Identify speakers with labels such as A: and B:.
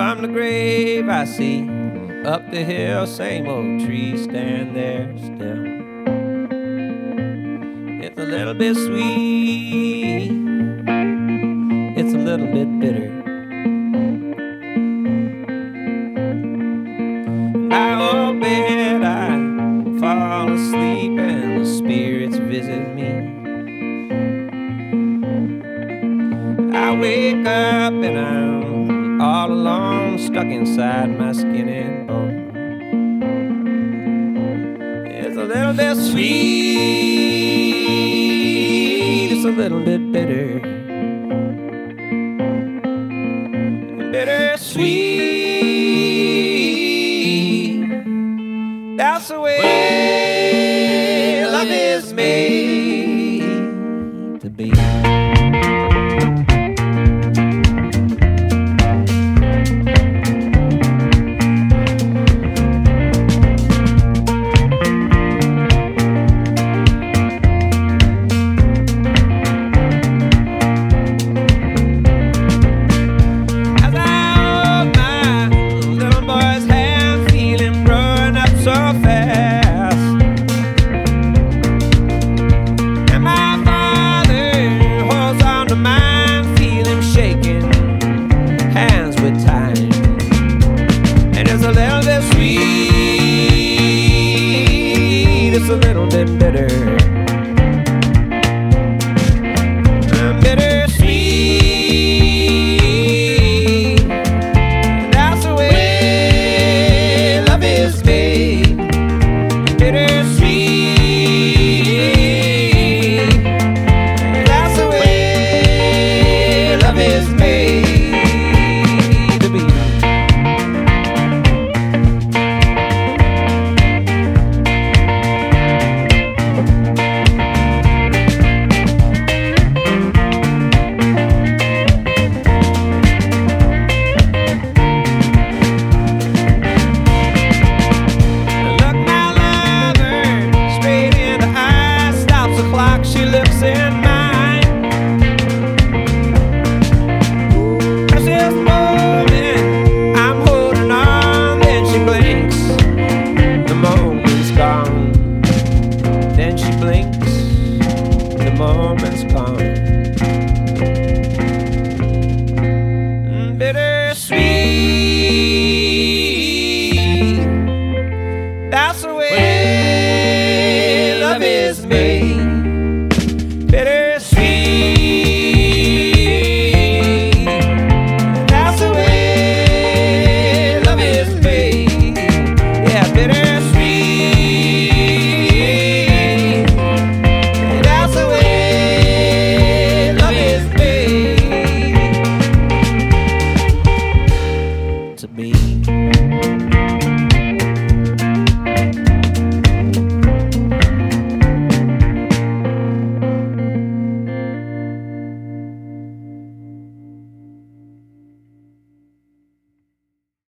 A: from the grave I see. Up the hill, same old tree, stand there still. It's a little bit sweet, it's a little bit bitter. I bet I fall asleep and the spirits visit me. I wake up and I'm all alone, stuck inside my skin and bone. It's a little bit sweet, it's a little bit bitter. Bittersweet, that's the way